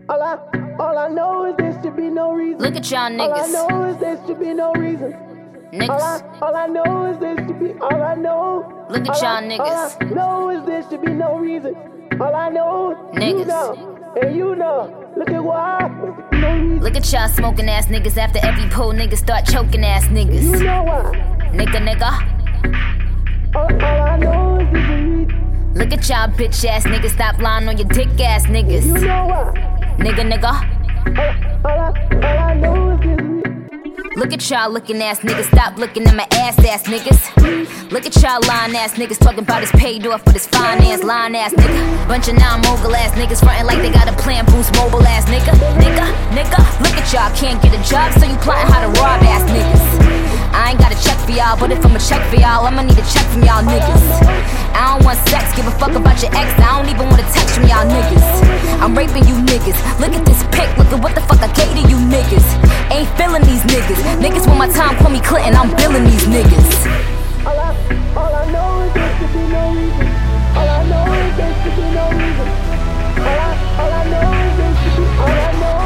All I know is there should be no reason. Look at y'all niggas. All I know is there should be no reason. Niggas. All I know is there should be. All I know. Look at y'all niggas. All I know is there should be no reason. All I know. Niggas. You know, and you know. Look at what happened. No reason. Look at y'all smoking ass niggas after every pull niggas start choking ass niggas. You know why? Nigga. All I know is there's a reason. Look at y'all bitch ass niggas stop lying on your dick ass niggas. You know why? Nigga. All I know is there's a reason. Look at y'all looking ass niggas, stop looking at my ass niggas. Look at y'all lying ass niggas talking about his paid off with his finance, lying ass nigga. Bunch of non-mogul ass niggas frontin' like they got a plan, boost mobile ass nigga. Look at y'all, can't get a job, so you plotting how to rob ass niggas. I ain't got a check for y'all, but if I'ma check for y'all, I'ma need a check from y'all niggas. I don't want sex, give a fuck about your ex, I don't even want a text from y'all niggas. I'm raping you niggas, look at this pic, look at what the fuck I gave to you niggas. Ain't feeling these niggas, niggas when my time call me Clinton, I'm billing these niggas. All I know is there should be no reason. All I know is there should be no reason. All I know is there should be. All I know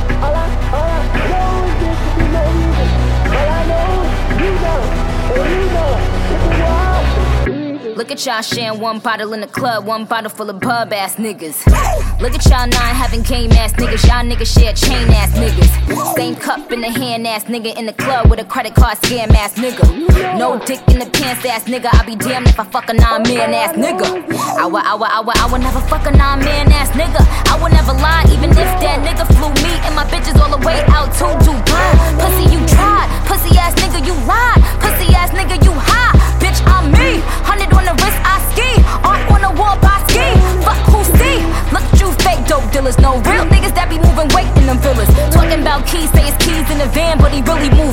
is there should be no reason. All I know, you know, and you know. Look at y'all sharing one bottle in the club, one bottle full of pub ass niggas. Look at y'all nine having game ass niggas, y'all niggas share chain ass niggas. Same cup in the hand ass nigga in the club with a credit card scam ass nigga. No dick in the pants ass nigga, I be damned if I fuck a non-man ass nigga. I would never fuck a non-man ass nigga. I would never lie even if that nigga flew me and my bitches all the way out to Dubai. Pussy you tried, pussy ass nigga you lied, pussy ass nigga you high. Bitch I'm me, 100 on the wrist I ski, art on the wall I ski. Fuck who see? Look at you fake dealers, no real niggas that be moving weight in them villas. Talking about keys, say it's keys in the van, but he really moving